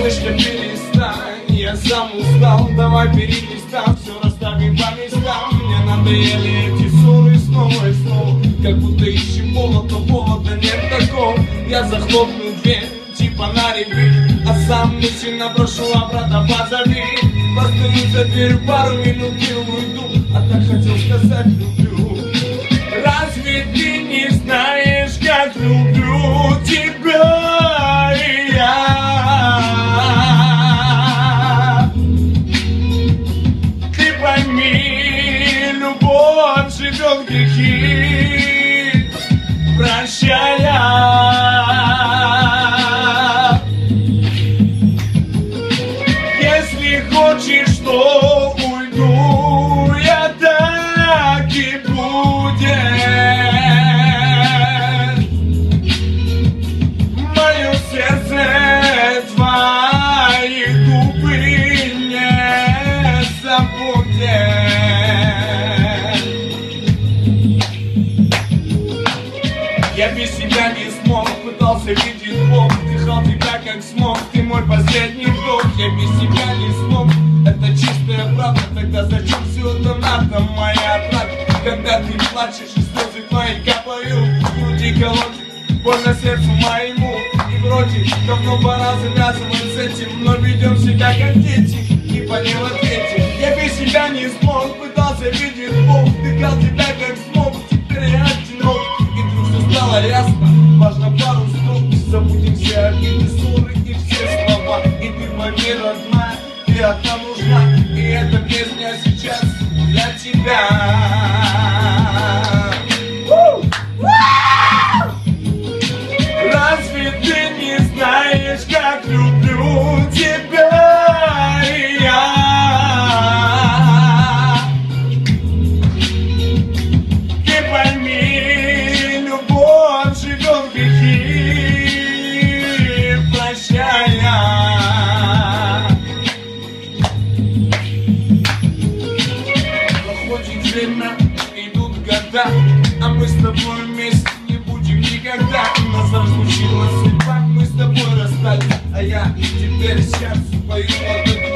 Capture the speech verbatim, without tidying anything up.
Малышка, перестань, я сам устал. Давай перелистам, все расставим по местам. Мне надоели эти ссоры снова и снова. Как будто ищем повод, но повода нет такого. Я захлопну дверь, типа на ревель, а сам мысленно прошу обратно позови. Постою за дверь пару минут и уйду, а так хотел сказать люблю. Разве ты не знаешь, как люблю тебя и я? Ты пойми, любовь живет в грехи, прощая. Если хочешь, то уйду, я так и будет. Мое сердце твоих губы не забудет. Я без тебя не смог, пытался видеть Бог, вдыхал тебя как смог, ты мой последний вдох. Я без тебя не смог, это чистая правда. Тогда зачем все это надо, моя правда? Когда ты плачешь и слезы твои капают, в груди колотит, больно сердцу моему. И вроде давно пора завязывать с этим, но ведем себя как дети, и по ним ответим. Я без тебя не смог, пытался видеть Бог, вдыхал тебя как смог, теперь я одинок. И вдруг все стало ясно, важно пару строк. Забудем все обиды, ссоры и все слова. И ты пойми, родная, ты одна нужна, и эта песня сейчас для тебя. Разве ты не знаешь, как люблю тебя и я? Ты пойми, любовь живет в грехи, прощая. Проходит время, идут года, а мы с тобой вместе не будем никогда. Нас разлучила судьба, мы с тобой расстались, а я теперь сейчас пою.